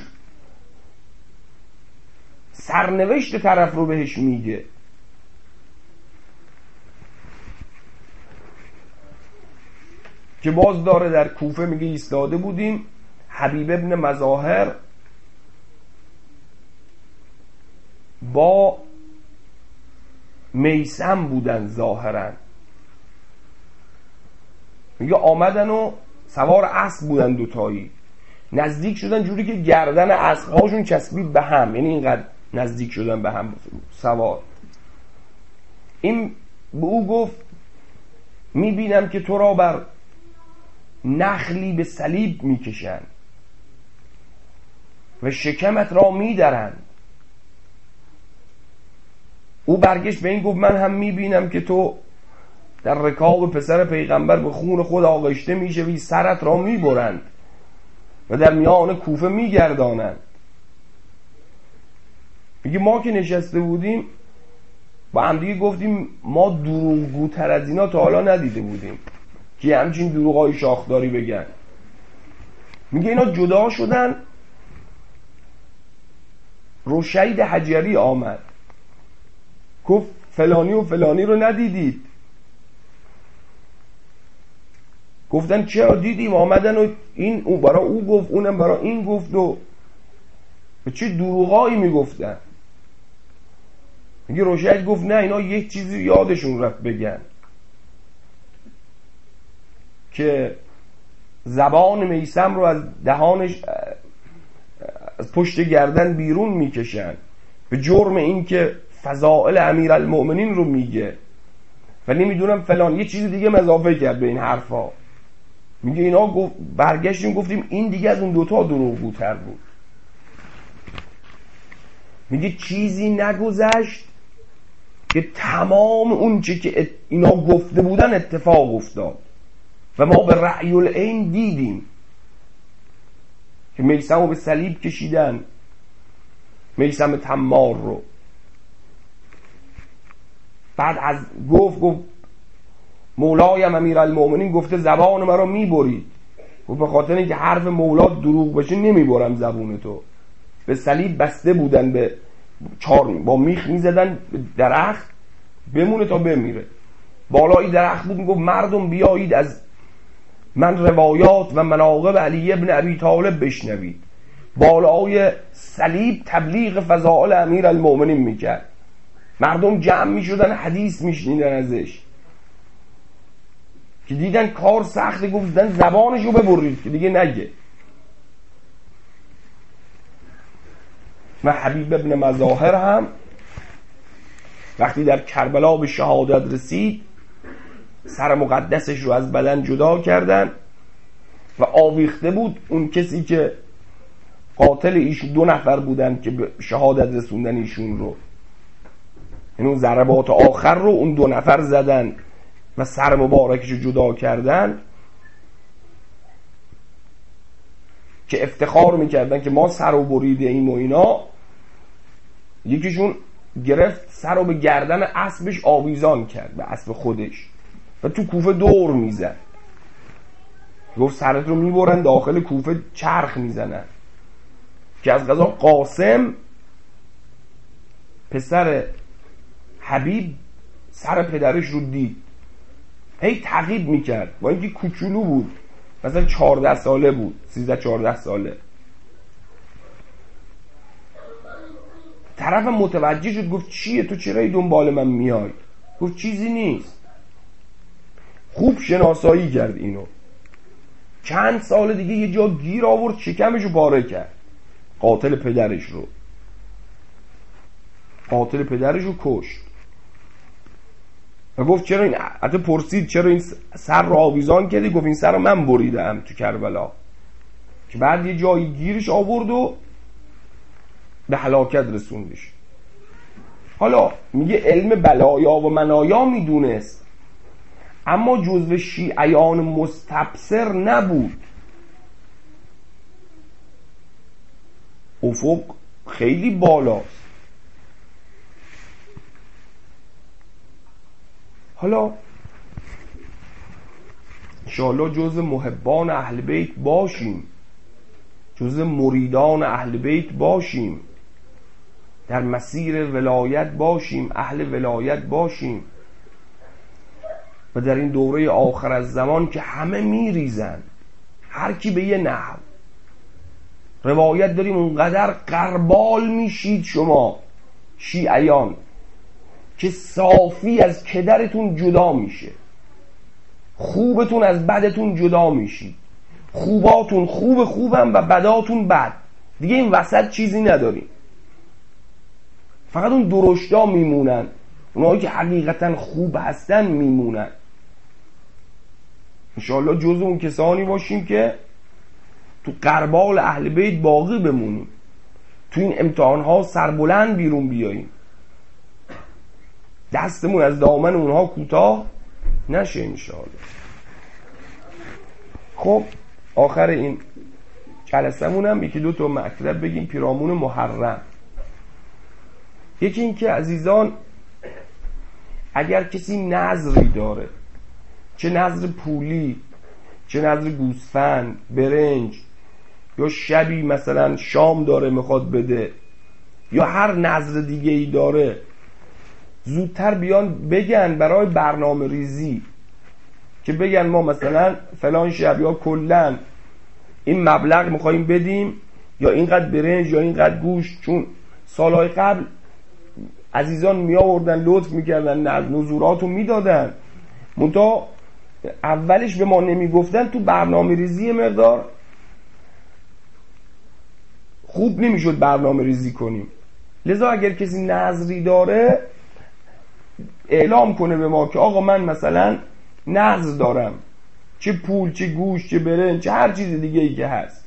سرنوشت طرف رو بهش میگه. که باز داره در کوفه میگه ایستاده بودیم، حبیب ابن مظاهر با میثم بودن ظاهرا، میگه آمدن و سوار اسب بودن دوتایی، نزدیک شدن جوری که گردن اسب‌هاشون چسبید به هم، یعنی اینقدر نزدیک شدن به هم سوار. این به او گفت میبینم که تو را بر نخلی به صلیب میکشند و شکمت را میدرند. او برگشت به این گفت من هم میبینم که تو در رکاب پسر پیغمبر به خون خود آغشته میشوی، سرت را میبرند و در میان کوفه میگردانند. میگه ما که نشسته بودیم با هم دیگه گفتیم ما دروغگوتر از اینا تا حالا ندیده بودیم که همچین دروغای شاخداری بگن. میگه اینا جدا شدن، رشید حجری آمد گفت فلانی و فلانی رو ندیدید؟ گفتن چرا دیدیم، آمدن و این او برای او گفت، اونم برای این گفت و چه دروغایی میگفتن. میگه رشید گفت نه، اینا یک چیزی یادشون رفت بگن که زبان میثم رو از دهانش از پشت گردن بیرون میکشن به جرم این که فضائل امیرالمؤمنین رو میگه و نمیدونم فلان، یه چیز دیگه اضافه کرد به این حرفا. میگه اینا برگشتیم گفتیم این دیگه از اون دوتا دروغگوتر بود. میگه چیزی نگذشت که تمام اون چی که اینا گفته بودن اتفاق افتاد و ما به رأی العین دیدیم که میثم رو به صلیب کشیدن، میثم تمار رو. بعد از گفت مولایم امیرالمؤمنین گفته زبان مرا میبرید، گفت به خاطر اینکه حرف مولا دروغ باشه نمیبرم زبون تو. به صلیب بسته بودن، به با میخ میزدن درخت بمونه تا بمیره. بالای درخت بود، میگفت مردم بیایید از من روایات و مناقب علی ابن ابی طالب بشنوید. بالای صلیب تبلیغ فضائل امیرالمؤمنین میکرد، مردم جمع میشدن حدیث میشنیدن ازش. که دیدن کار سخته، گفتن زبانشو ببرید که دیگه نگه. و حبیب ابن مظاهر هم وقتی در کربلا به شهادت رسید سر مقدسش رو از بدن جدا کردن و آویخته بود. اون کسی که قاتل ایشون 2 نفر بودن که به شهادت رسوندن ایشون رو، این اون ضربات آخر رو اون 2 نفر زدن و سر مبارکش رو جدا کردن که افتخار میکردن که ما سر رو بریده ایم و اینا. یکیشون گرفت سر رو به گردن اسبش آویزان کرد، به اسب خودش، و تو کوفه دور میزن. گفت سرت رو میبرن داخل کوفه چرخ میزنن. که از قضا قاسم پسر حبیب سر پدرش رو دید، هی تعقیب میکرد با اینکه کوچولو بود، مثلا 14 ساله بود، 13-14 ساله. طرف متوجه شد، گفت چیه تو، چرا دنبال من میای؟ گفت چیزی نیست. خوب شناسایی کرد اینو. چند سال دیگه یه جا گیر آورد، شکمشو پاره کرد، قاتل پدرش رو کشت. و گفت چرا این، حتی پرسید چرا این سر رو آویزان کردی؟ گفت این سر رو من بریدم تو کربلا. که بعد یه جایی گیرش آورد و به هلاکت رسوندش. حالا میگه علم بلایا و منایا میدونست، اما جزو شیعیان مستبصر نبود. افق خیلی بالاست. حالا انشاءالله جزو محبان اهل بیت باشیم، جزو مریدان اهل بیت باشیم، در مسیر ولایت باشیم، اهل ولایت باشیم. و در این دوره آخر از زمان که همه میریزن، هر کی به یه نحو، روایت داریم اونقدر قربال میشید شما شیعیان که صافی از کدرتون جدا میشه، خوبتون از بدتون جدا میشید، خوباتون خوبم و بداتون بد، دیگه این وسط چیزی نداریم. فقط اون درشتا میمونن، اونایی که حقیقتا خوب هستن میمونن. انشاءالله جزو اون کسانی باشیم که تو قربال اهل بیت باقی بمونیم، تو این امتحانها سربلند بیرون بیاییم، دستمون از دامن اونها کوتاه نشه انشاءالله. خب آخر این جلسمونم یکی دو تا مطلب بگیم پیرامون محرم. یکی این که عزیزان، اگر کسی نذری داره، چه نذر پولی، چه نذر گوسفند، برنج، یا شبی مثلا شام داره میخواد بده، یا هر نذر دیگه ای داره، زودتر بیان بگن برای برنامه ریزی، که بگن ما مثلا فلان شب یا کلن این مبلغ میخواییم بدیم، یا اینقدر برنج یا اینقدر گوشت. چون سالهای قبل عزیزان می آوردن لطف میکردن، نذوراتو میدادن، منتها اولش به ما نمیگفتن، تو برنامه ریزی مقدار خوب نمیشد برنامه ریزی کنیم. لذا اگر کسی نذری داره اعلام کنه به ما که آقا من مثلا نذر دارم، چه پول، چه گوشت، چه برنج، چه هر چیز دیگه ای که هست.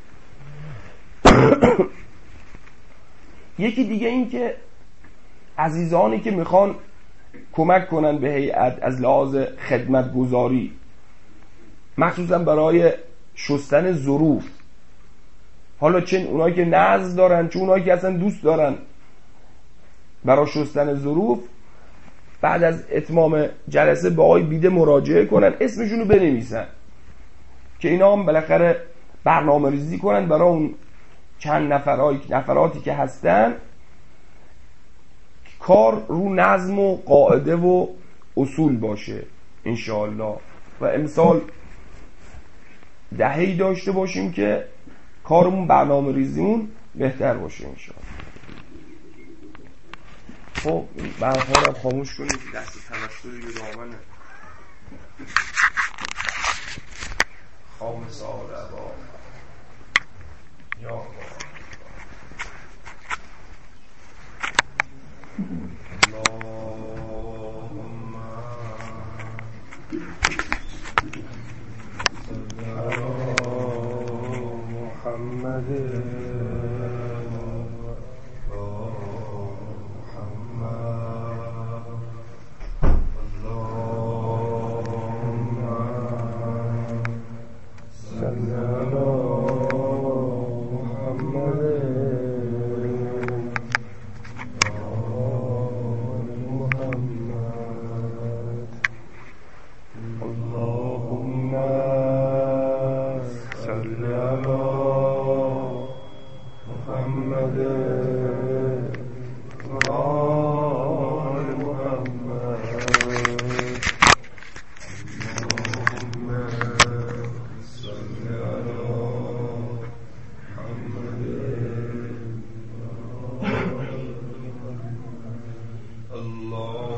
یکی دیگه این که عزیزانی که میخوان کمک کنن به هیئت از لحاظ خدمت گذاری، مخصوصا برای شستن ظروف، حالا چه اونایی که نذر دارن، چه اونایی که اصلا دوست دارن برای شستن ظروف، بعد از اتمام جلسه به آقای بیده مراجعه کنن، اسمشونو بنویسن که اینا هم بالاخره برنامه ریزی کنن برای اون چند نفراتی که هستن، کار رو نظم و قاعده و اصول باشه انشاءالله. و امسال دهه‌ای داشته باشیم که کارمون، برنامه ریزیمون بهتر باشه انشاءالله. خب برنامه رو خاموش کنید، دست توسلی به دامن خام ساده با یا الله.